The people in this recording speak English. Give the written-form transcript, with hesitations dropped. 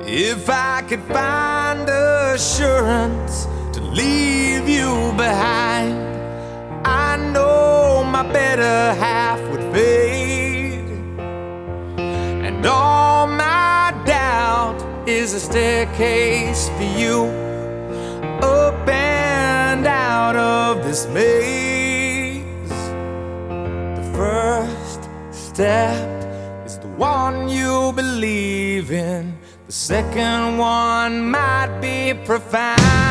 If I could find assurance to leave you behind, I know my better half would fade, and all my doubt is a staircase for you, up and out of this maze. The first step is the one you believe in. The second one might be profound.